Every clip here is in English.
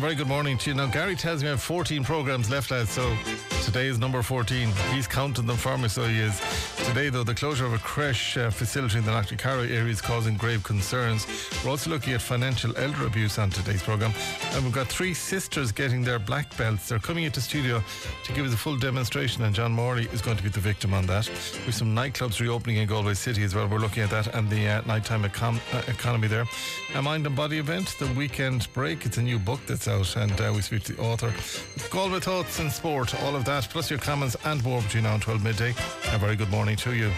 very good morning to you. Now, Gary tells me I have 14 programmes left, lads, so today is number 14. He's counting them for me, so he is. Today, though, the closure of a creche facility in the Knocknacarra area is causing grave concerns. We're also looking at financial elder abuse on today's programme. And we've got three sisters getting their black belts. They're coming into studio to give us a full demonstration, and John Morley is going to be the victim on that. With some nightclubs reopening in Galway City as well. We're looking at that and the nighttime economy there. A Mind and Body event, The Weekend Break. It's a new book that's out, and we speak to the author. Galway Thoughts and Sport, all of that, plus your comments and more between now and 12 midday. A very good morning to you.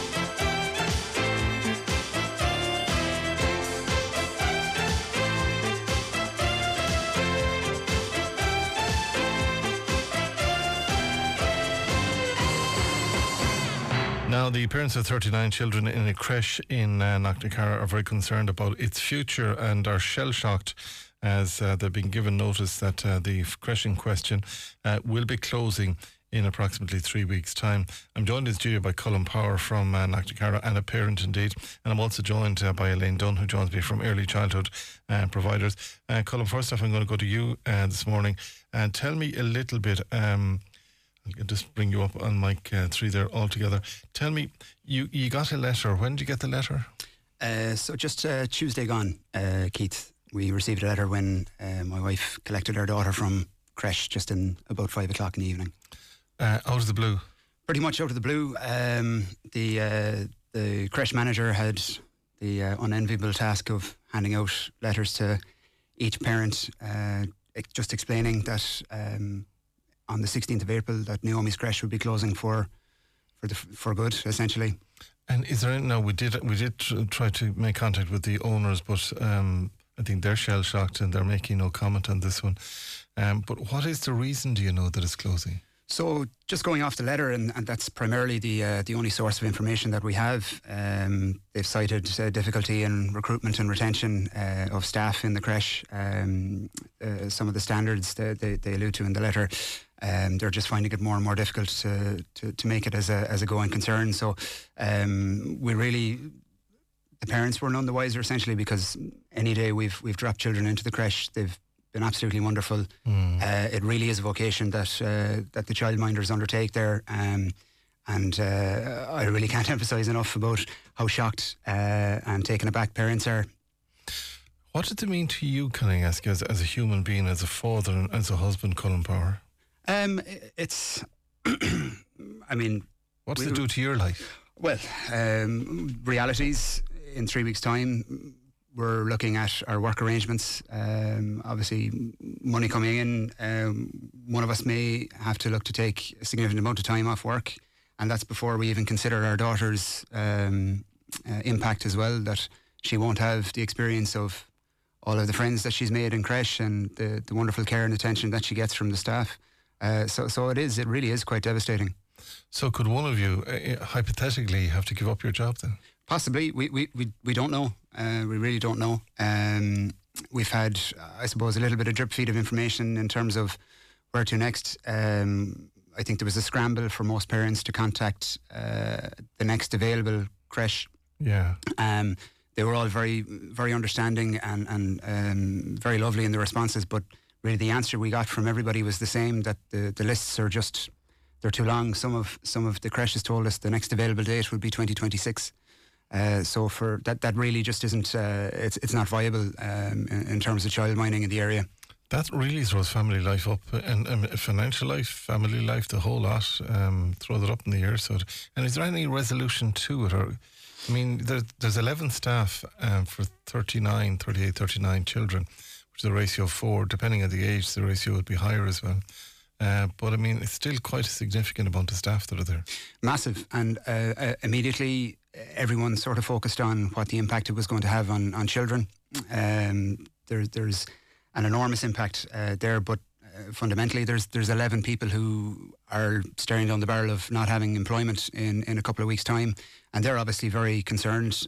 Now, the parents of 39 children in a creche in Knocknacarra are very concerned about its future and are shell-shocked as they've been given notice that the creche in question will be closing in approximately 3 weeks' time. I'm joined in studio by Colin Power from Knocknacarra, and a parent indeed, and I'm also joined by Elaine Dunn, who joins me from Early Childhood Providers. Colin, first off, I'm going to go to you this morning and tell me a little bit. I'll just bring you up on mic 3 there all together. Tell me, you got a letter. When did you get the letter? So just Tuesday gone, Keith. We received a letter when my wife collected her daughter from creche just in about 5 o'clock in the evening. Out of the blue? Pretty much out of the blue. The creche manager had the unenviable task of handing out letters to each parent, just explaining that on the 16th of April that Naomi's creche would be closing for good, essentially. And is there now? We did try to make contact with the owners, but I think they're shell shocked and they're making no comment on this one. But what is the reason? Do you know that it's closing? So just going off the letter, and that's primarily the only source of information that we have. They've cited difficulty in recruitment and retention of staff in the creche. Some of the standards they allude to in the letter, they're just finding it more and more difficult to make it as a going concern. So the parents were none the wiser, essentially, because any day we've dropped children into the creche, they've been absolutely wonderful. It really is a vocation that the childminders undertake there, and I really can't emphasise enough about how shocked and taken aback parents are. What does it mean to you, can I ask, as a human being, as a father and as a husband, Colin Power? It's I mean, what does it do to your life? Well, realities in 3 weeks' time. We're looking at our work arrangements. Obviously, money coming in. One of us may have to look to take a significant amount of time off work, and that's before we even consider our daughter's impact as well, that she won't have the experience of all of the friends that she's made in creche and the wonderful care and attention that she gets from the staff. So it really is quite devastating. So could one of you hypothetically have to give up your job then? Possibly. We don't know. We really don't know. We've had, I suppose, a little bit of drip feed of information in terms of where to next. I think there was a scramble for most parents to contact the next available creche. Yeah. They were all very, very understanding and very lovely in the responses, but really the answer we got from everybody was the same, that the lists are just, they're too long. Some of the creches told us the next available date would be 2026. So for that really just isn't. It's not viable in terms of child minding in the area. That really throws family life up, and financial life, family life, the whole lot. Throws it up in the air. So, and is there any resolution to it? Or, I mean, there's 11 staff for 38, 39 children, which is a ratio of 4. Depending on the age, the ratio would be higher as well. But I mean, it's still quite a significant amount of staff that are there. Massive, and immediately everyone sort of focused on what the impact it was going to have on children. There's an enormous impact there, but fundamentally there's 11 people who are staring down the barrel of not having employment in a couple of weeks' time, and they're obviously very concerned.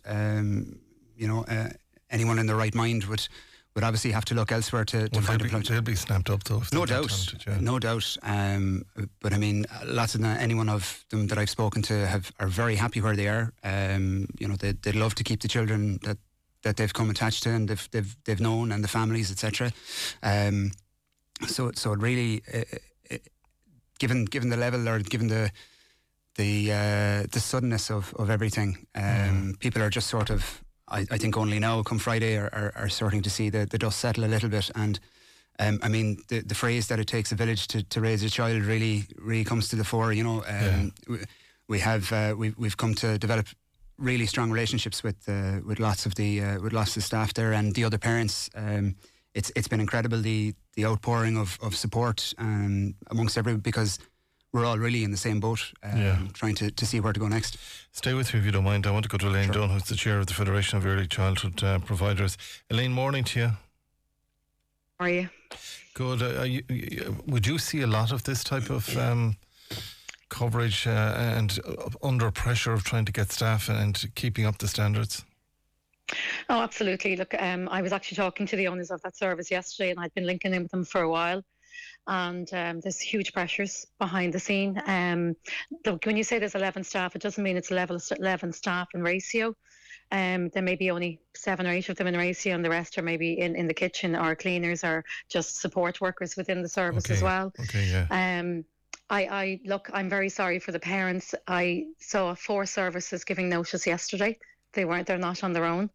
Anyone in their right mind would obviously have to look elsewhere to find employment. They'll be snapped up though. No doubt. But I mean, any one of them that I've spoken to are very happy where they are. They'd love to keep the children that that they've come attached to and they've known, and the families, etc. So it really, given the level, or given the suddenness of everything, people are just sort of, I think only now, come Friday, are starting to see the dust settle a little bit. And I mean, the phrase that it takes a village to raise a child really comes to the fore. You know, we've come to develop really strong relationships with lots of the staff there and the other parents. It's been incredible, the outpouring of support amongst everyone, because we're all really in the same boat, trying to see where to go next. Stay with me if you don't mind. I want to go to Elaine Dunn, who's the chair of the Federation of Early Childhood Providers. Elaine, morning to you. How are you? Good. Would you see a lot of this type of coverage and under pressure of trying to get staff and keeping up the standards? Oh, absolutely. Look, I was actually talking to the owners of that service yesterday, and I'd been linking in with them for a while. And there's huge pressures behind the scene. Look, when you say there's 11 staff, it doesn't mean it's 11 staff in ratio. There may be only 7 or 8 of them in ratio, and the rest are maybe in the kitchen, or cleaners, or just support workers within the service as well. Okay, yeah. I'm very sorry for the parents. I saw 4 services giving notice yesterday. They're not on their own.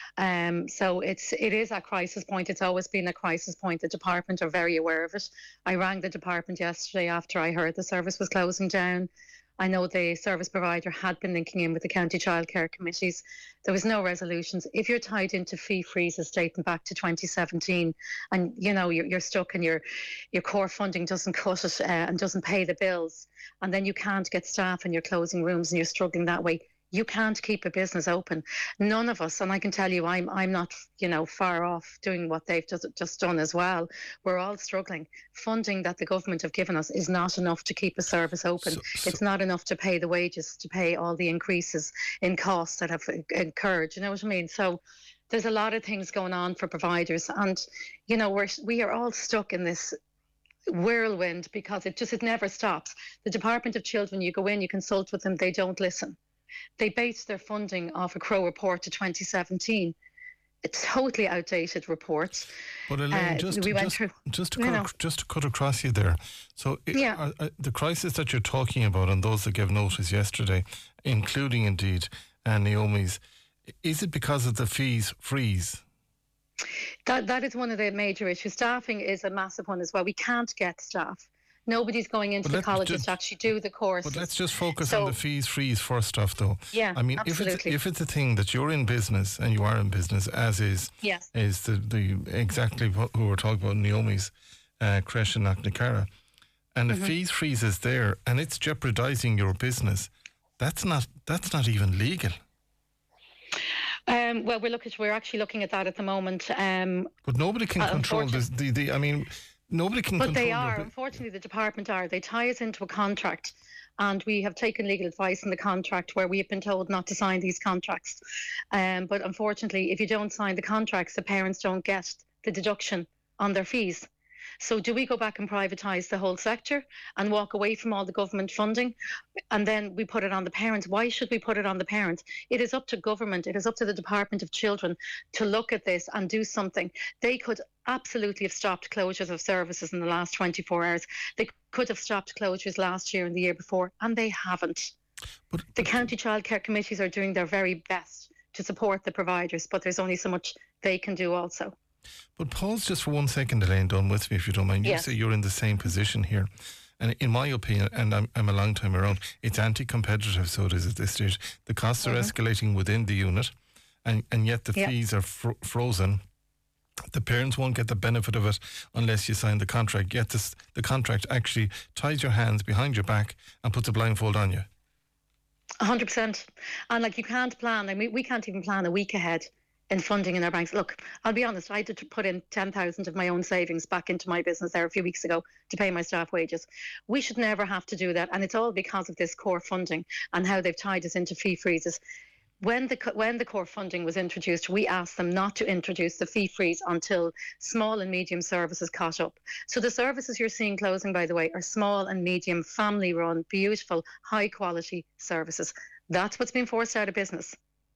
So it is a crisis point. It's always been a crisis point. The department are very aware of it. I rang the department yesterday after I heard the service was closing down. I know the service provider had been linking in with the county childcare committees. There was no resolutions. If you're tied into fee freezes dating back to 2017, and you know you're stuck and your core funding doesn't cut it and doesn't pay the bills, and then you can't get staff and you're closing rooms and you're struggling that way, you can't keep a business open. None of us, and I can tell you, I'm not, far off doing what they've just done as well. We're all struggling. Funding that the government have given us is not enough to keep a service open. It's not enough to pay the wages, to pay all the increases in costs that have occurred. You know what I mean? So there's a lot of things going on for providers, and we are all stuck in this whirlwind because it never stops. The Department of Children, you go in, you consult with them, they don't listen. They based their funding off a Crow report to 2017. It's totally outdated reports. But Elaine, just to cut across you there. So the crisis that you're talking about, and those that gave notice yesterday, including indeed Naomi's, is it because of the fees freeze? That is one of the major issues. Staffing is a massive one as well. We can't get staff. Nobody's going into the colleges to actually do the course. But let's just focus on the fees freeze first off, though. Yeah, I mean, absolutely. if it's a thing that you're in business, and you are in business, as is the exactly what we were talking about, Naomi's creche in Knocknacarra, and the fees freeze is there, and it's jeopardising your business. That's not even legal. Well, we're actually looking at that at the moment. But nobody can control this. Nobody can control. But they are. Unfortunately, the department are. They tie us into a contract, and we have taken legal advice in the contract where we have been told not to sign these contracts. But unfortunately, if you don't sign the contracts, the parents don't get the deduction on their fees. So do we go back and privatise the whole sector and walk away from all the government funding, and then we put it on the parents? Why should we put it on the parents? It is up to government, it is up to the Department of Children to look at this and do something. They could absolutely have stopped closures of services in the last 24 hours. They could have stopped closures last year and the year before, and they haven't. But the county childcare committees are doing their very best to support the providers, but there's only so much they can do also. But pause just for 1 second, Elaine Dunn, with me if you don't mind. You say you're in the same position here. And in my opinion, and I'm a long time around, it's anti-competitive, so it is at this stage. The costs are escalating within the unit, and yet the fees are frozen. The parents won't get the benefit of it unless you sign the contract. Yet the contract actually ties your hands behind your back and puts a blindfold on you. 100%. And you can't plan. I mean, we can't even plan a week ahead in funding in our banks. Look, I'll be honest, I had to put in 10,000 of my own savings back into my business there a few weeks ago to pay my staff wages. We should never have to do that, and it's all because of this core funding and how they've tied us into fee freezes. When the core funding was introduced, we asked them not to introduce the fee freeze until small and medium services caught up. So the services you're seeing closing, by the way, are small and medium, family-run, beautiful, high-quality services. That's what's been forced out of business.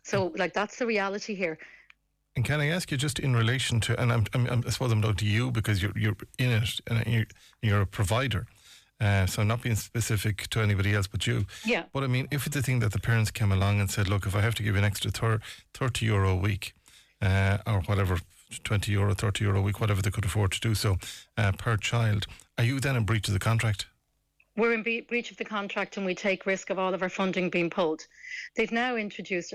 So, like, that's the reality here. And can I ask you just in relation to, and I suppose I'm talking to you because you're in it and you're a provider, so I'm not being specific to anybody else but you. Yeah. But I mean, if it's a thing that the parents came along and said, look, if I have to give you an extra €30 a week, or whatever, €20, €30 a week, whatever they could afford to do so per child, are you then in breach of the contract? We're in breach of the contract, and we take risk of all of our funding being pulled. They've now introduced,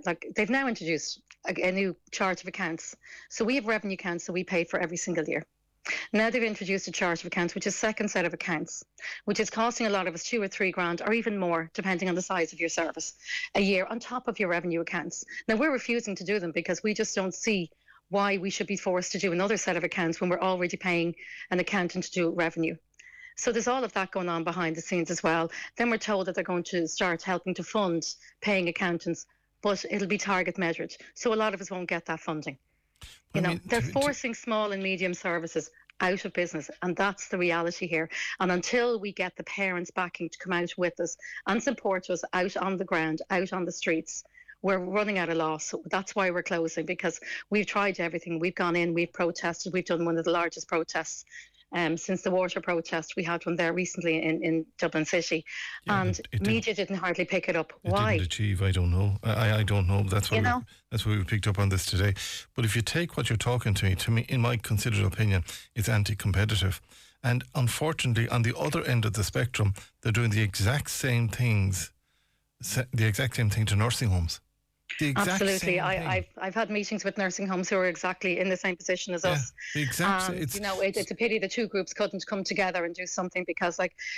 a new chart of accounts. So we have revenue accounts that we pay for every single year. Now they've introduced a chart of accounts, which is second set of accounts, which is costing a lot of us $2,000 or $3,000 or even more, depending on the size of your service, a year on top of your revenue accounts. Now we're refusing to do them because we just don't see why we should be forced to do another set of accounts when we're already paying an accountant to do revenue. So there's all of that going on behind the scenes as well. Then we're told that they're going to start helping to fund paying accountants, but it'll be target measured. So a lot of us won't get that funding. They're forcing small and medium services out of business, and that's the reality here. And until we get the parents backing to come out with us and support us out on the ground, out on the streets, we're running out of loss. That's why we're closing, because we've tried everything. We've gone in, we've protested, we've done one of the largest protests since the water protest. We had one there recently in Dublin City, and media didn't hardly pick it up. Why? Didn't achieve, I don't know. I don't know. That's why we picked up on this today. But if you take what you're talking to me, in my considered opinion, it's anti-competitive. And unfortunately, on the other end of the spectrum, they're doing the exact same thing to nursing homes. Absolutely. I've had meetings with nursing homes who are exactly in the same position as us. It's a pity the two groups couldn't come together and do something, because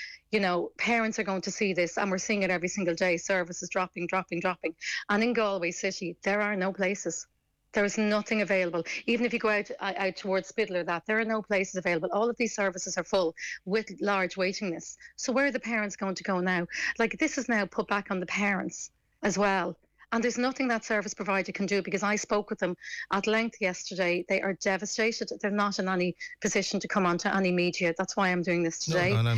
parents are going to see this, and we're seeing it every single day. Services dropping. And in Galway City, there are no places. There is nothing available. Even if you go out towards Spidler, there are no places available. All of these services are full with large waiting lists. So where are the parents going to go now? Like, this is now put back on the parents as well. And there's nothing that service provider can do, because I spoke with them at length yesterday. They are devastated. They're not in any position to come onto any media. That's why I'm doing this today. No, and I'm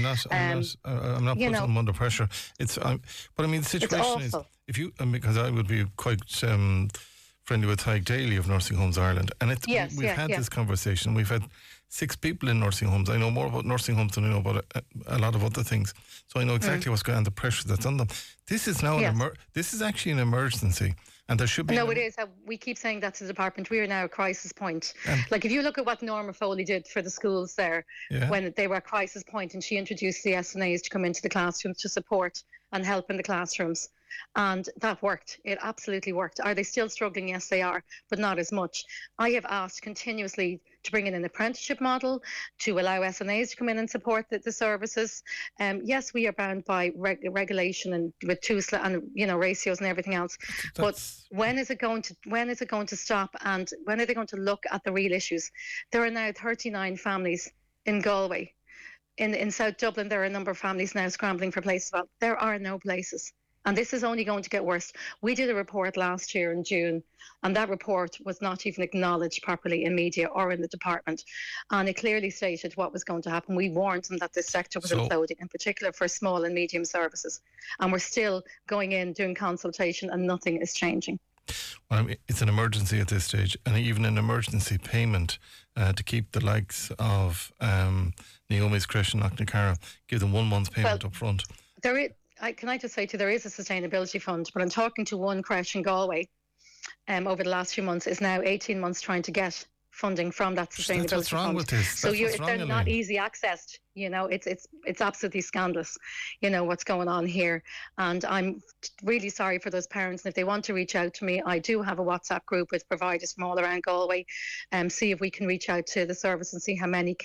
not putting them under pressure. But I mean, the situation is, if you, because I would be quite friendly with Tyke Daly of Nursing Homes Ireland, and we've had this conversation. We've had 6 people in nursing homes. I know more about nursing homes than I know about a lot of other things. So I know exactly what's going on, the pressure that's on them. This is now this is actually an emergency, and there should be. No, it is. We keep saying that to the department. We are now at crisis point. Like, if you look at what Norma Foley did for the schools there, when they were at crisis point, and she introduced the SNAs to come into the classrooms to support and help in the classrooms. And that worked. It absolutely worked. Are they still struggling? Yes, they are, but not as much. I have asked continuously to bring in an apprenticeship model, to allow SNAs to come in and support the services. Yes, we are bound by regulation and with TUSLA and ratios and everything else. But when is it going to stop? And when are they going to look at the real issues? There are now 39 families in Galway. In South Dublin, there are a number of families now scrambling for places. Well, there are no places. And this is only going to get worse. We did a report last year in June, and that report was not even acknowledged properly in media or in the department. And it clearly stated what was going to happen. We warned them that this sector was imploding, in particular for small and medium services. And we're still going in, doing consultation, and nothing is changing. Well, I mean, it's an emergency at this stage, and even an emergency payment to keep the likes of Naomi's Creche and Knocknacarra, give them 1 month's payment up front. Can I just say to you, there is a sustainability fund, but I'm talking to one creche in Galway over the last few months, is now 18 months trying to get funding from that sustainability fund. That's what's wrong with this. So they're not easy accessed. It's absolutely scandalous, what's going on here. And I'm really sorry for those parents. And if they want to reach out to me, I do have a WhatsApp group with providers from all around Galway. See if we can reach out to the service and see how many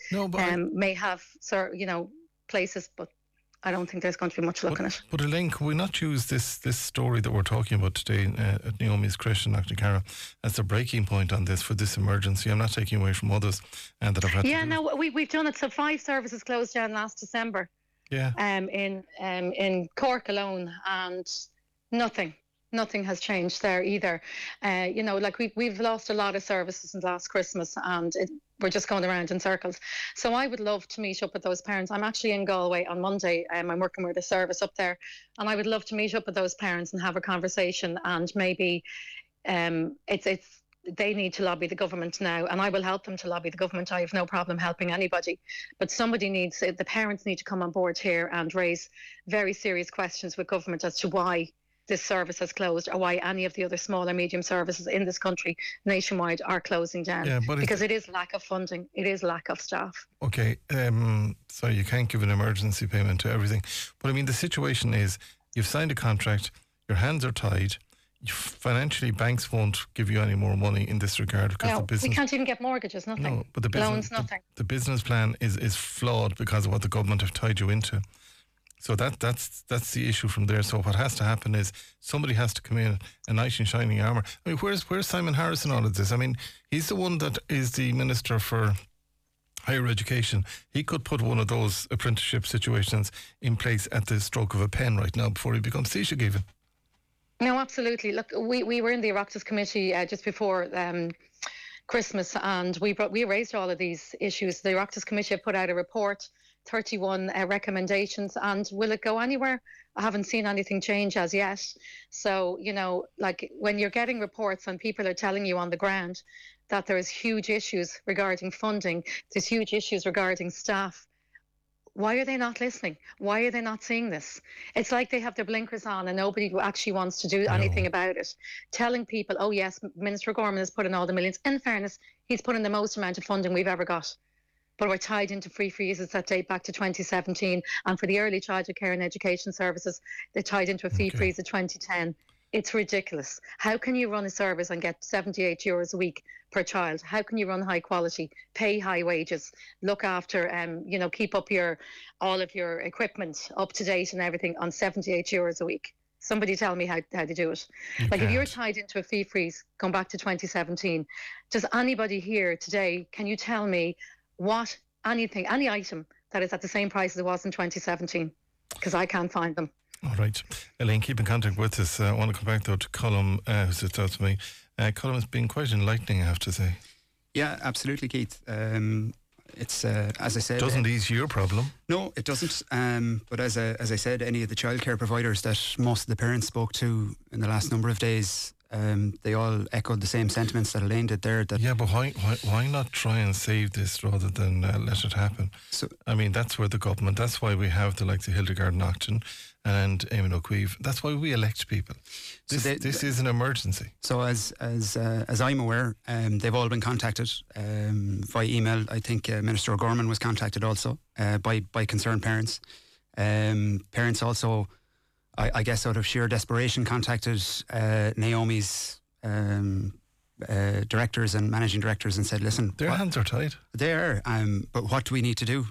may have places, but I don't think there's going to be much looking at. But Elaine, can we not use this story that we're talking about today at Naomi's Creche and Knocknacarra as the breaking point on this for this emergency? I'm not taking away from others that I've had. Yeah, no, we've done it. So 5 services closed down last December. Yeah. In Cork alone, and nothing. Nothing has changed there either. Like we've lost a lot of services since last Christmas, and we're just going around in circles. So I would love to meet up with those parents. I'm actually in Galway on Monday. I'm working with a service up there, and I would love to meet up with those parents and have a conversation. And maybe it's they need to lobby the government now, and I will help them to lobby the government. I have no problem helping anybody, but the parents need to come on board here and raise very serious questions with government as to why this service has closed, or why any of the other small or medium services in this country nationwide are closing down. Yeah, but because it is lack of funding, it is lack of staff. Okay, so you can't give an emergency payment to everything. But I mean, the situation is you've signed a contract, your hands are tied. Financially, banks won't give you any more money in this regard because the business. We can't even get mortgages, nothing. No, but the business, loans, nothing. The business plan is flawed because of what the government have tied you into. So that's the issue from there. So what has to happen is somebody has to come in a knight in shining armour. I mean, where's Simon Harris in all of this? I mean, he's the one that is the Minister for Higher Education. He could put one of those apprenticeship situations in place at the stroke of a pen right now before he becomes Taoiseach even. No, absolutely. Look, we were in the Oireachtas Committee just before Christmas, and we raised all of these issues. The Oireachtas Committee have put out a report, 31 recommendations, and will it go anywhere? I haven't seen anything change as yet. So, like when you're getting reports and people are telling you on the ground that there is huge issues regarding funding, there's huge issues regarding staff, why are they not listening? Why are they not seeing this? It's like they have their blinkers on and nobody actually wants to do anything about it. Telling people, oh yes, Minister Gorman has put in all the millions. In fairness, he's put in the most amount of funding we've ever got. But we're tied into free freezes that date back to 2017. And for the early childhood care and education services, they're tied into a fee freeze of 2010. It's ridiculous. How can you run a service and get €78 a week per child? How can you run high quality, pay high wages, look after, keep up all of your equipment up to date and everything on €78 a week? Somebody tell me how to do it. If you're tied into a fee freeze going back to 2017, does anybody here today, can you tell me any item that is at the same price as it was in 2017? Because I can't find them. All right. Elaine, keep in contact with us. I want to come back though to Colm, who sits out to me. Colm has been quite enlightening, I have to say. Yeah, absolutely, Keith. It's as I said, doesn't ease your problem. No, it doesn't. But as I said, any of the childcare providers that most of the parents spoke to in the last number of days, they all echoed the same sentiments that Elaine did there. That but why not try and save this rather than let it happen? So, I mean, that's where the government. That's why we have the likes of Hildegard Naughton and Eamon O'Keefe. That's why we elect people. This is an emergency. So as I'm aware, they've all been contacted via email. I think Minister O'Gorman was contacted also by concerned parents. Parents also, I guess, out of sheer desperation, contacted Naomi's directors and managing directors and said, "Listen, their hands are tied. They are. But what do we need to do?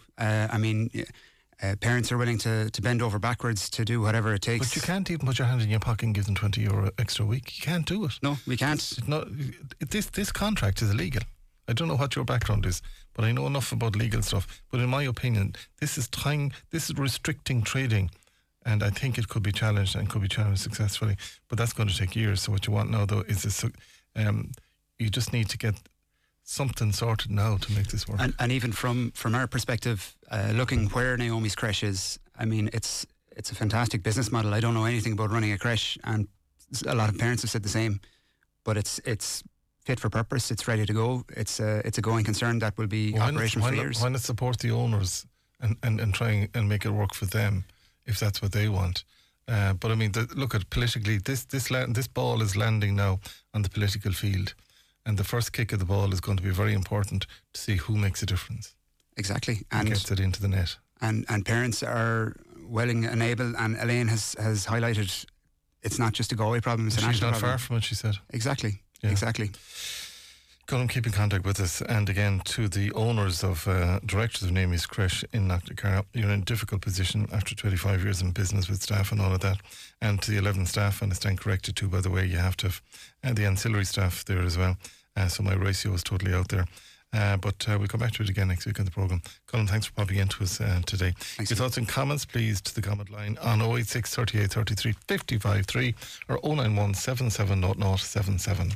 Parents are willing to bend over backwards to do whatever it takes. But you can't even put your hand in your pocket and give them €20 extra a week. You can't do it. No, we can't. This contract is illegal. I don't know what your background is, but I know enough about legal stuff. But in my opinion, this is restricting trading. And I think it could be challenged and could be challenged successfully. But that's going to take years. So what you want now, though, is this, you just need to get something sorted now to make this work. And even from our perspective, looking where Naomi's creche is, I mean, it's a fantastic business model. I don't know anything about running a creche, and a lot of parents have said the same. But it's fit for purpose. It's ready to go. It's a going concern that will be operational for years. Why not support the owners and try and make it work for them if that's what they want? But I mean, look at politically, this ball is landing now on the political field. And the first kick of the ball is going to be very important to see who makes a difference. Exactly. And gets it into the net. And parents are willing and able, and Elaine has highlighted it's not just a Galway problem, it's a national problem. She's not far from it, she said. Exactly. Yeah. Exactly. Colm, keep in contact with us. And again, to the owners of, directors of Naomi's Creche in Knocknacarra, you're in a difficult position after 25 years in business with staff and all of that. And to the 11 staff, and I stand corrected too, by the way, you have to have the ancillary staff there as well. So my ratio is totally out there. But we'll come back to it again next week on the programme. Colin, thanks for popping into us today. Thanks. Your thoughts and comments, please, to the comment line on 086 38 33 55 3 or 091 77 00 77.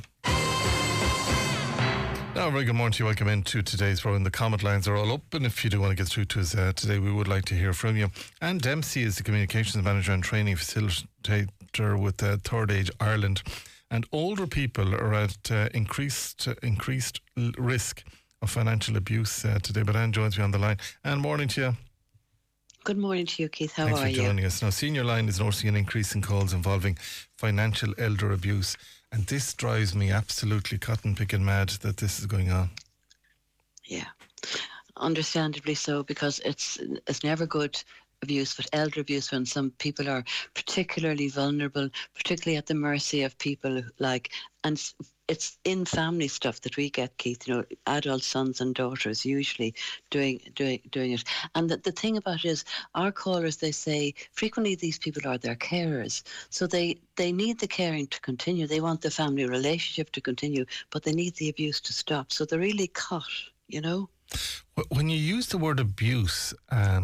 Now, a very good morning to you. Welcome into today's program. The comment lines are all up, and if you do want to get through to us today, we would like to hear from you. Anne Dempsey is the Communications Manager and Training Facilitator with Third Age Ireland. And older people are at increased risk of financial abuse today. But Anne joins me on the line. Anne, morning to you. Good morning to you, Keith. How Thanks are you? Thanks for joining us. Now, Senior Line is noticing an increase in calls involving financial elder abuse. And this drives me absolutely cotton-picking mad that this is going on. Yeah, understandably so, because it's never good abuse, but elder abuse, when some people are particularly vulnerable, particularly at the mercy of people and it's in family stuff that we get, Keith, adult sons and daughters usually doing it. And the thing about it is, our callers, they say frequently these people are their carers. So they need the caring to continue. They want the family relationship to continue, but they need the abuse to stop. So they're really caught, When you use the word abuse,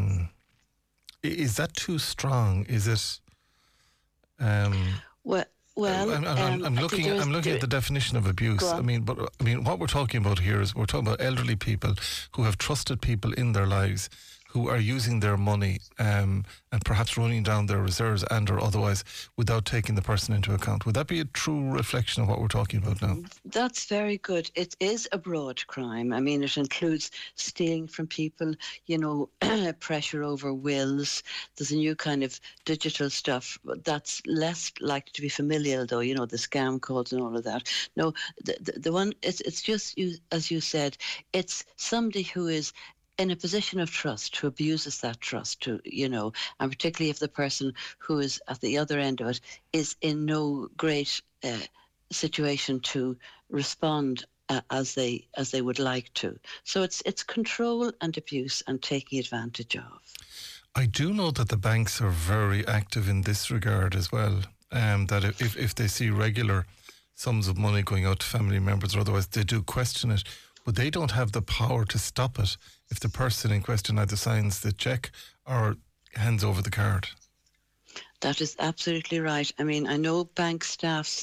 is that too strong? Is it? Well, I'm looking at the definition of abuse. I mean, what we're talking about here is we're talking about elderly people who have trusted people in their lives, who are using their money and perhaps running down their reserves and or otherwise without taking the person into account. Would that be a true reflection of what we're talking about now? That's very good. It is a broad crime. I mean, it includes stealing from people, pressure over wills. There's a new kind of digital stuff that's less likely to be familial, though, the scam calls and all of that. No, the one, it's just, as you said, it's somebody who is in a position of trust, who abuses that trust, and particularly if the person who is at the other end of it is in no great situation to respond as they would like to. So it's control and abuse and taking advantage of. I do know that the banks are very active in this regard as well. That if they see regular sums of money going out to family members or otherwise, they do question it. But they don't have the power to stop it if the person in question either signs the cheque or hands over the card. That is absolutely right. I mean, I know bank staffs,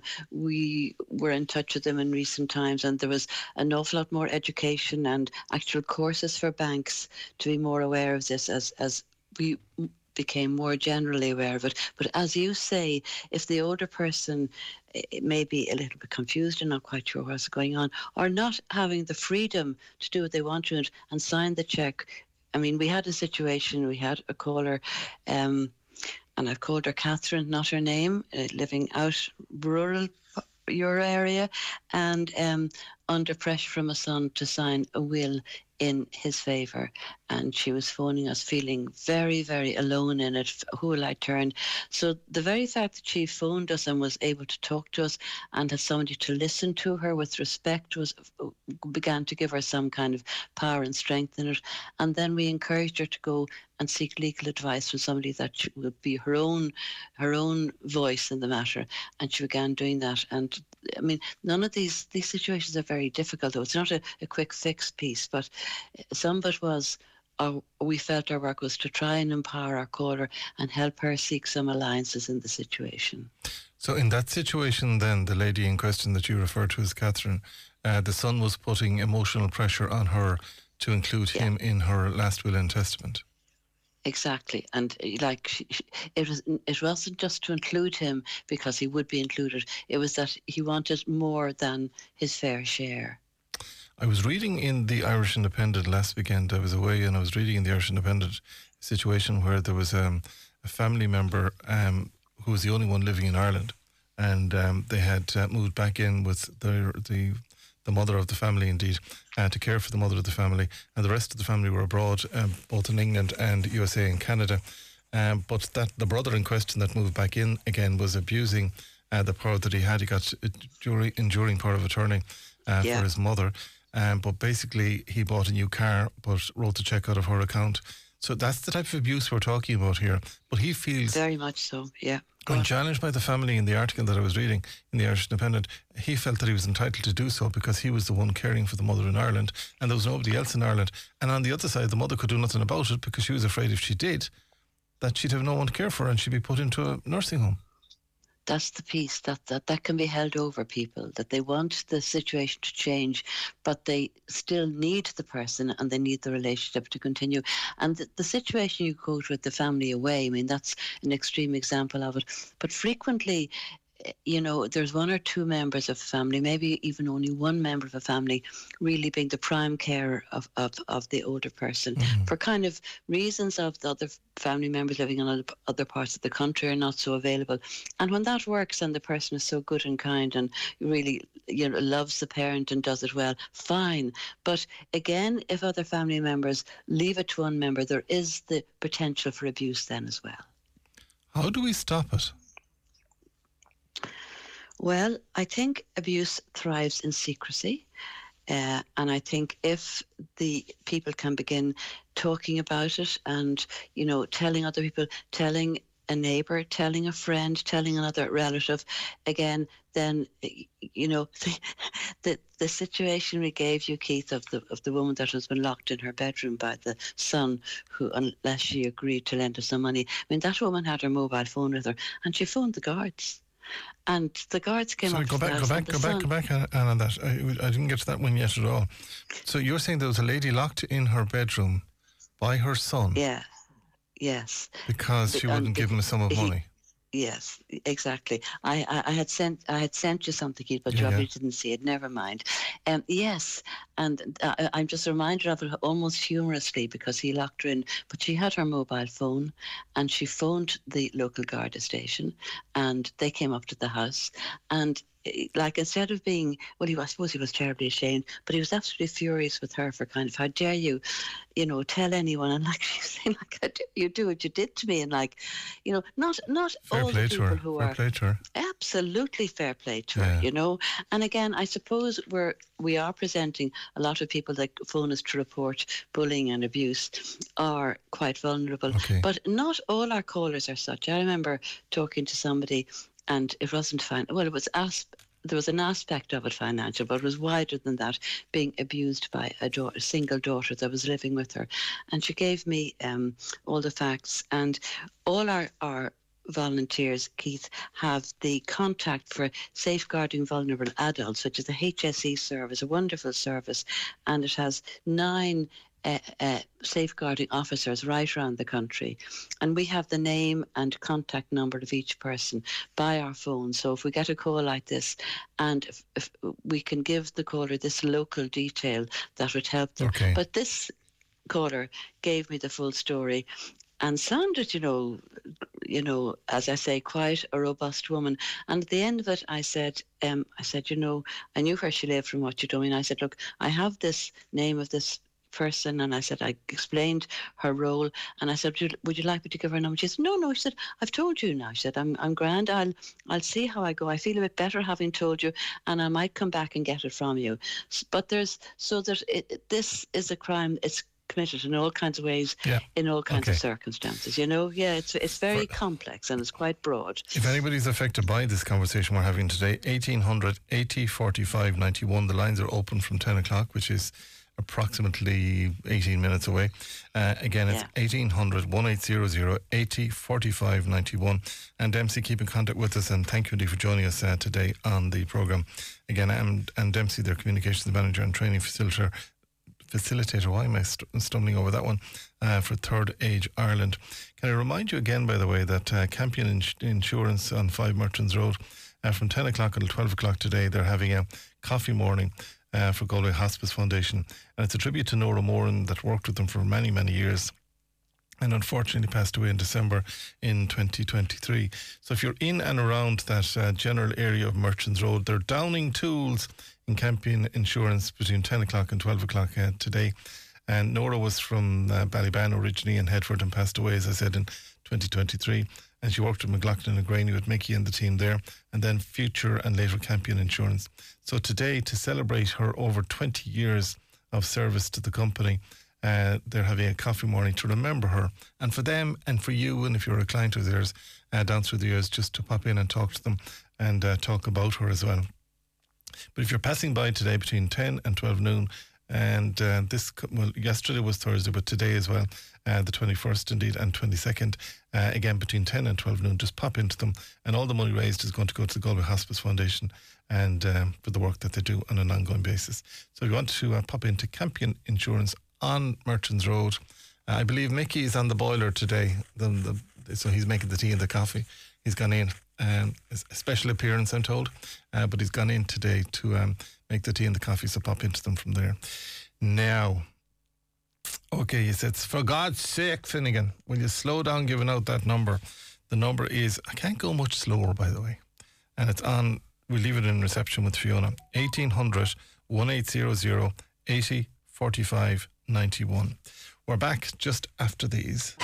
we were in touch with them in recent times, and there was an awful lot more education and actual courses for banks to be more aware of this as we became more generally aware of it. But as you say, if the older person may be a little bit confused and not quite sure what's going on, or not having the freedom to do what they want to and sign the cheque. I mean, we had a situation, we had a caller, and I've called her Catherine, not her name, living out rural your area, and under pressure from a son to sign a will in his favour, and she was phoning us feeling very, very alone in it. Who will I turn? So the very fact that she phoned us and was able to talk to us and had somebody to listen to her with respect began to give her some kind of power and strength in it. And then we encouraged her to go and seek legal advice from somebody that would be her own voice in the matter, and she began doing that. And I mean, none of these situations are very difficult, though. It's not a quick fix piece, but some of it was, we felt our work was to try and empower our caller and help her seek some alliances in the situation. So in that situation then, the lady in question that you referred to as Catherine, the son was putting emotional pressure on her to include him in her last will and testament. Exactly, and it wasn't just to include him because he would be included. It was that he wanted more than his fair share. I was reading in the Irish Independent last weekend. I was away, and I was reading in the Irish Independent a situation where there was a family member who was the only one living in Ireland, and they had moved back in with the mother of the family, indeed, to care for the mother of the family, and the rest of the family were abroad, both in England and USA and Canada. But that the brother in question that moved back in again was abusing the power that he had. He got enduring power of attorney for his mother. But basically, he bought a new car, but wrote the cheque out of her account. So that's the type of abuse we're talking about here. But he feels... Very much so, yeah. When challenged by the family in the article that I was reading in the Irish Independent, he felt that he was entitled to do so because he was the one caring for the mother in Ireland and there was nobody else in Ireland. And on the other side, the mother could do nothing about it because she was afraid if she did, that she'd have no one to care for her and she'd be put into a nursing home. That's the piece that can be held over people, that they want the situation to change, but they still need the person and they need the relationship to continue. And the situation you quote with the family away, I mean, that's an extreme example of it. But frequently, you know, there's one or two members of a family, maybe even only one member of a family, really being the prime carer of the older person for kind of reasons of the other family members living in other parts of the country are not so available. And when that works and the person is so good and kind and really, you know, loves the parent and does it well, fine. But again, if other family members leave it to one member, there is the potential for abuse then as well. How do we stop it? Well, I think abuse thrives in secrecy. And I think if the people can begin talking about it and, you know, telling other people, telling a neighbour, telling a friend, telling another relative, again, then, you know, the situation we gave you, Keith, of the woman that has been locked in her bedroom by the son, who, unless she agreed to lend her some money, I mean, that woman had her mobile phone with her and she phoned the guards. And the guards came up. Go back on that. I didn't get to that one yet at all. So you're saying there was a lady locked in her bedroom by her son? Yeah. Yes. Because she wouldn't give him a sum of money. Yes, exactly. I had sent you something, Keith, but you probably didn't see it. Never mind. Yes, and I'm just a reminder of it almost humorously because he locked her in, but she had her mobile phone and she phoned the local Garda station and they came up to the house and like instead of being, well, I suppose he was terribly ashamed, but he was absolutely furious with her for kind of, how dare you, you know, tell anyone, and like she's saying, like, how dare you do what you did to me, and like, you know, not all the people who are absolutely fair play to her, you know, and again, I suppose we are presenting a lot of people that phone us to report bullying and abuse are quite vulnerable, but not all our callers are such. I remember talking to somebody. And it wasn't fine. Well, there was an aspect of it financial, but it was wider than that, being abused by a single daughter that was living with her. And she gave me all the facts. And all our volunteers, Keith, have the contact for safeguarding vulnerable adults, which is the HSE service, a wonderful service. And it has 9 safeguarding officers right around the country, and we have the name and contact number of each person by our phone. So if we get a call like this and if we can give the caller this local detail, that would help them. But this caller gave me the full story and sounded, you know, as I say, quite a robust woman. And at the end of it, I said, you know, I knew where she lived from what you told me. And I said, look, I have this name of this person, and I said, I explained her role, and I said, would you like me to give her a number? She said, no, she said, I've told you now. She said, I'm grand, I'll see how I go. I feel a bit better having told you, and I might come back and get it from you. But this is a crime, it's committed in all kinds of ways, in all kinds of circumstances, you know. It's very complex and it's quite broad. If anybody's affected by this conversation we're having today, 1800 80 45 91, the lines are open from 10 o'clock, which is approximately 18 minutes away. Again, it's 1800 1800 80 45 91. And Dempsey, keep in contact with us, and thank you indeed for joining us today on the programme. Again, I'm Dempsey, their communications manager and training facilitator. Why am I stumbling over that one? For Third Age Ireland. Can I remind you again, by the way, that Campion Insurance on 5 Merchants Road, from 10 o'clock until 12 o'clock today, they're having a coffee morning for Galway Hospice Foundation, and it's a tribute to Nora Moran that worked with them for many, many years and unfortunately passed away in December in 2023. So if you're in and around that general area of Merchants Road, they're Downing Tools in Campion Insurance between 10 o'clock and 12 o'clock today. And Nora was from Ballyban originally in Headford and passed away, as I said, in 2023. And she worked with McLaughlin and Graney with Mickey and the team there, and then Future and later Campion Insurance. So today, to celebrate her over 20 years of service to the company, they're having a coffee morning to remember her. And for them and for you, and if you're a client of theirs down through the years, just to pop in and talk to them and talk about her as well. But if you're passing by today between 10 and 12 noon, and yesterday was Thursday, but today as well, the 21st indeed and 22nd, again between 10 and 12 noon, just pop into them, and all the money raised is going to go to the Galway Hospice Foundation and for the work that they do on an ongoing basis. So if you want to pop into Campion Insurance on Merchants Road, I believe Mickey is on the boiler today, so he's making the tea and the coffee. He's gone in, a special appearance I'm told, but he's gone in today to make the tea and the coffee, so pop into them from there. Now, okay, you said, for God's sake, Finnegan, will you slow down giving out that number? The number is, I can't go much slower, by the way, and it's on, we'll leave it in reception with Fiona, 1800 1800 80 45 91. We're back just after these.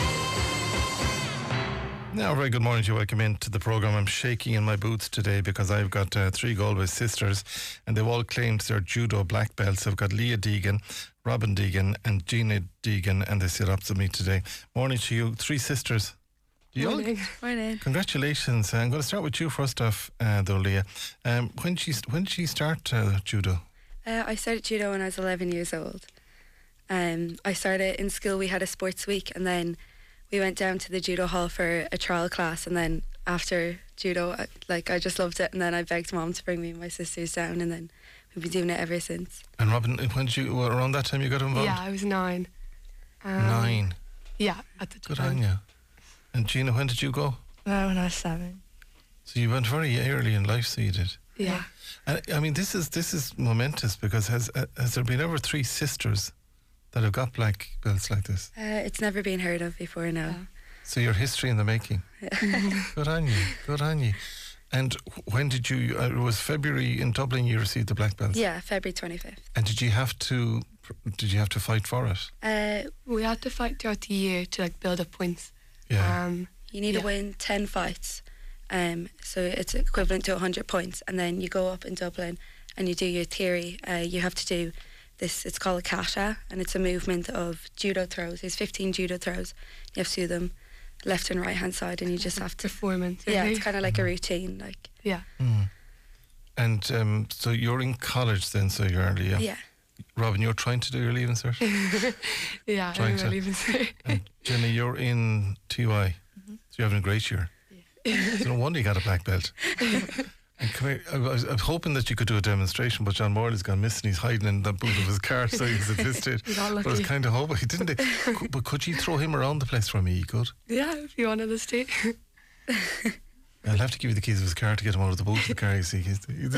Now, very good morning to you. Welcome into the programme. I'm shaking in my boots today because I've got 3 Galway sisters, and they've all claimed their judo black belts. I've got Leah Deegan, Robin Deegan and Gina Deegan, and they sit opposite me today. Morning to you, 3 sisters. Morning. Congratulations. I'm going to start with you first off, though, Leah. When did she start judo? I started judo when I was 11 years old. I started in school. We had a sports week, and then we went down to the judo hall for a trial class, and then after judo, I just loved it, and then I begged Mom to bring me and my sisters down, and then we've been doing it ever since. And Robin, when did you, around that time you got involved? Yeah, I was 9. 9? Yeah, at the time. Good on you. And Gina, when did you go? When I was 7. So you went very early in life, so you did. Yeah. And I mean, this is momentous, because has there been ever 3 sisters that have got black belts like this? It's never been heard of before now. Yeah. So your history in the making. Good on you. And when did you, it was February in Dublin you received the black belts? Yeah, February 25th. And did you have to fight for it? We had to fight throughout the year to build up points. Yeah. You need to win 10 fights. So it's equivalent to 100 points. And then you go up in Dublin and you do your theory. You have to do this, it's called a kata, and it's a movement of judo throws. There's 15 judo throws. You have to do them left and right hand side, and you just have to performance. Yeah, it's kind of like a routine, Yeah. And so you're in college then, so you're early. Yeah. Robin, you're trying to do your leaving cert. Yeah, I'm in my leaving cert. And Jenny, you're in TY, so you're having a great year. Yeah. So no wonder you got a black belt. And come here, I was hoping that you could do a demonstration, but John Morley's gone missing. He's hiding in the boot of his car, so he's at this stage. But I was kind of hoping he didn't. But could you throw him around the place for me? You could. Yeah, if you wanted us to. I'll have to give you the keys of his car to get him out of the boot of the car. You see,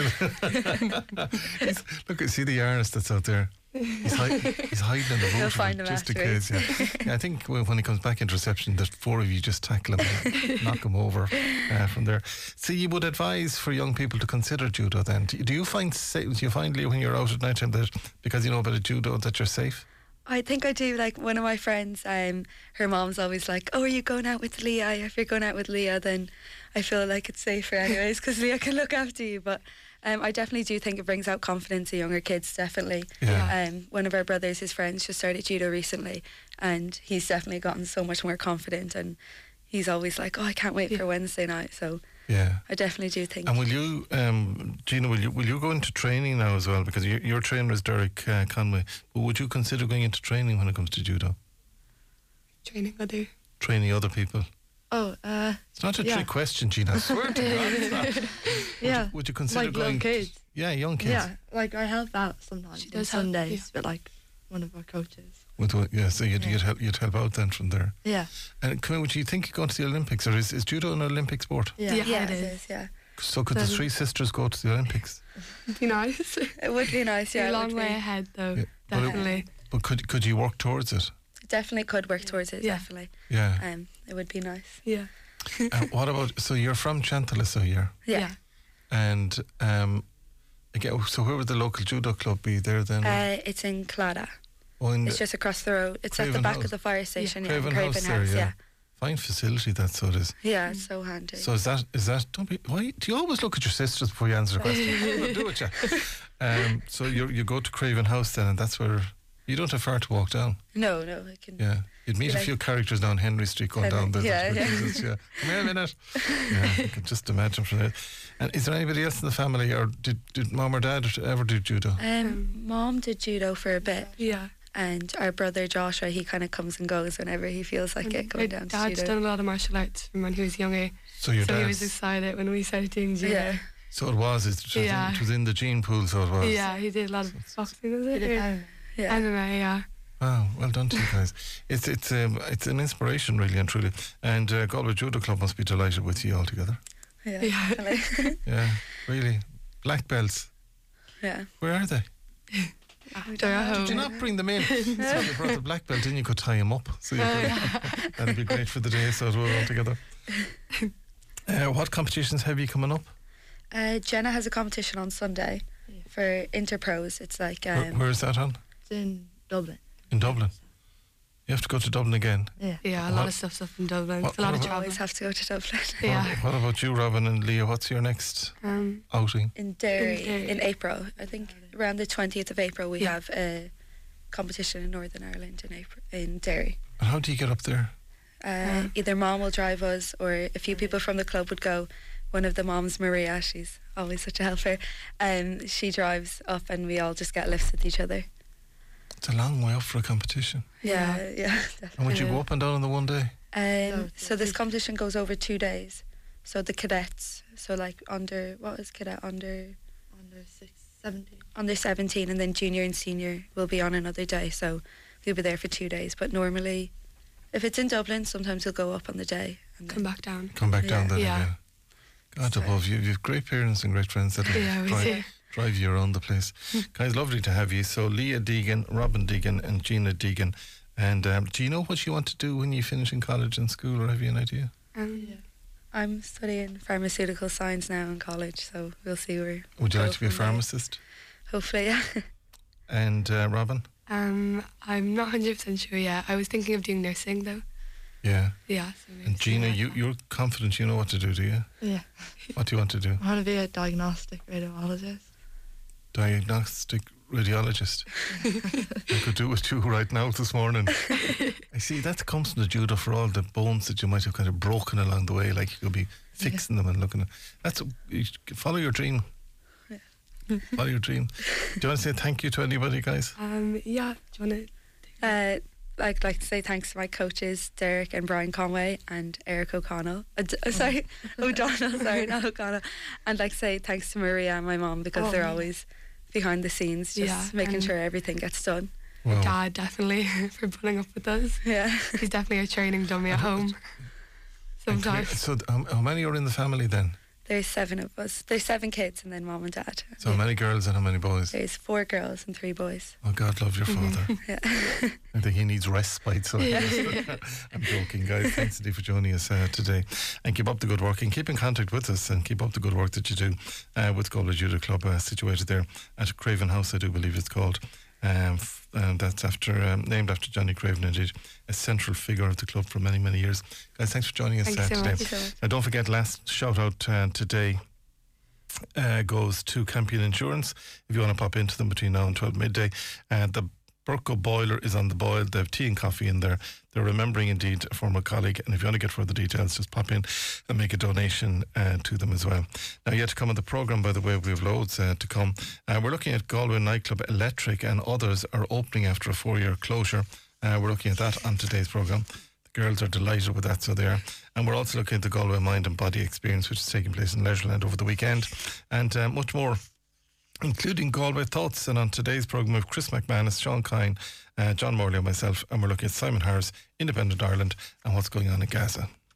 look, see the harness that's out there. He's hiding in the boot. He'll find him just in afterwards. case. Yeah, I think when he comes back into reception, that 4 of you just tackle him, and knock him over from there. So you would advise for young people to consider judo. Then, do you find Lee, when you're out at night time that because you know about judo that you're safe? I think I do. One of my friends, her mom's always like, "Oh, are you going out with Leah? If you're going out with Leah, then I feel like it's safer anyways, because Leah can look after you." But I definitely do think it brings out confidence in younger kids, definitely. Yeah. One of our brothers, his friends, just started judo recently, and he's definitely gotten so much more confident, and he's always like, "Oh, I can't wait for Wednesday night." So yeah, I definitely do think. And will you, Gina, will you go into training now as well? Because your trainer is Derek Conway. But would you consider going into training when it comes to judo? Training, I do. Training other people? Oh, it's not a trick question, Gina. I swear to God, it's not. yeah. Would you consider going? Young kids. Yeah, young kids. Yeah, I help out sometimes. She on does help, Sundays, but one of our coaches. So you'd help out then from there. Yeah. And come on, would you think you'd go to the Olympics, or is judo an Olympic sport? Yeah, it is. Yeah. So could the 3 sisters go to the Olympics? It'd be nice. It would be nice. Yeah, a it long would way be. ahead, though. Yeah, Definitely. But could you work towards it? Definitely could work towards it. Yeah. Definitely. Yeah. It would be nice. Yeah. What about? So you're from Chantala, so you're. Yeah. And again, so where would the local judo club be there then? It's in Claddagh. In It's just across the road. It's at the Craven back House. of the fire station. Yeah, Craven Craven House House. there, Yeah. Fine facility, that so it is. Yeah, it's so handy. So is that? Don't be. Why do you always look at your sisters before you answer the question? Do it, yeah. So you go to Craven House then, and that's where. You don't have far to walk down. No, I can. Yeah. You'd meet a few characters down Henry Street going down there. Yeah. Come here a minute. Yeah, I can just imagine from there. And is there anybody else in the family, or did Mum or Dad ever do judo? Mom did judo for a bit. Yeah. And our brother Joshua, he kind of comes and goes whenever he feels like it, going down to Dad's judo. done a lot of martial arts from when he was younger. So your So he dad. was excited when we started doing judo. Yeah. So it was. It was in the gene pool. So it was. Yeah, he did a lot of boxing, was it? Did it Or down. Yeah. MMA, yeah. Wow, well done to you guys. It's an inspiration, really and truly. And Galway Judo Club must be delighted with you all together. Yeah. Yeah. Yeah, really. Black belts. Yeah. Where are they? They're at Did you home. not bring them in? So if you brought the black belt in, you could tie them up. So you could, that'd be great for the day, so it will all together. What competitions have you coming up? Jenna has a competition on Sunday for Interpros. It's like Where is that on? It's in Dublin. In Dublin. You have to go to Dublin again. Yeah. Yeah, a What- lot of stuff's up in Dublin. what- It's a lot what of about- travel. always have to go to Dublin. Yeah. What about you, Robin and Leah? What's your next outing? In Derry In Derry. in April. I think around the 20th of April we Yeah. have a competition in Northern Ireland in Derry. And how do you get up there? Either Mom will drive us, or a few people from the club would go. One of the moms, Maria, she's always such a helper, she drives up and we all just get lifts with each other. It's a long way up for a competition. Yeah. And would you go up and down in the one day? So this competition goes over 2 days. So the cadets, so like what is cadet? Under 17. under 17, and then junior and senior will be on another day. So we'll be there for 2 days. But normally, if it's in Dublin, sometimes we'll go up on the day. And Come back down. Come back down then Yeah. again. God above you. You've great parents and great friends that Yeah, we do. drive you around the place. Guys, lovely to have you. So Leah Deegan, Robin Deegan and Gina Deegan. And do you know what you want to do when you finish in college and school, or have you an idea? I'm studying pharmaceutical science now in college, so we'll see where. Would you go like to be a from there. pharmacist? Hopefully, yeah. And Robin? I'm not 100% sure yet. I was thinking of doing nursing though. Yeah. Yeah. So maybe And Gina, something like you're confident you know what to do, do you? Yeah. What do you want to do? I want to be a diagnostic radiologist. Diagnostic radiologist. I could do with you right now this morning. I see that comes from the judo, for all the bones that you might have kind of broken along the way, like you could be fixing them and looking at. You follow your dream. Follow your dream. Do you want to say thank you to anybody, guys? Yeah. Do you want to? I'd like to say thanks to my coaches, Derek and Brian Conway and Eric O'Connell. O'Donnell, sorry, not O'Connell. And I'd like to say thanks to Maria and my mum, because they're always behind the scenes, just making and sure everything gets done. Wow. Dad, definitely, for putting up with us. Yeah. He's definitely a training dummy at home. Sometimes. So how many are in the family then? There's 7 of us. There's 7 kids and then Mum and Dad. So how many girls and how many boys? There's 4 girls and 3 boys. Oh, God love your father. Yeah. I think he needs respite. So I'm joking, guys. Thanks indeed for joining us today. And keep up the good work and keep in contact with us and keep up the good work that you do with Galway Judo Club, situated there at Craven House, I do believe it's called. And that's named after Johnny Craven, indeed, a central figure of the club for many, many years. Guys, thanks for joining us Thank you so today. much. Thank you so much. Now, don't forget, last shout out today goes to Campion Insurance. If you want to pop into them between now and 12 midday, the Burco boiler is on the boil. They have tea and coffee in there. They're remembering indeed a former colleague, and if you want to get further details, just pop in and make a donation to them as well. Now, yet to come on the programme, by the way, we have loads to come. We're looking at Galway Nightclub Electric, and others are opening after a 4-year closure. We're looking at that on today's programme. The girls are delighted with that, so they are. And we're also looking at the Galway Mind and Body Experience, which is taking place in Leisureland over the weekend, and much more, including Galway Thoughts. And on today's programme, we have Chris McManus, Sean Kine, John Morley and myself, and we're looking at Simon Harris, Independent Ireland, and what's going on in Gaza.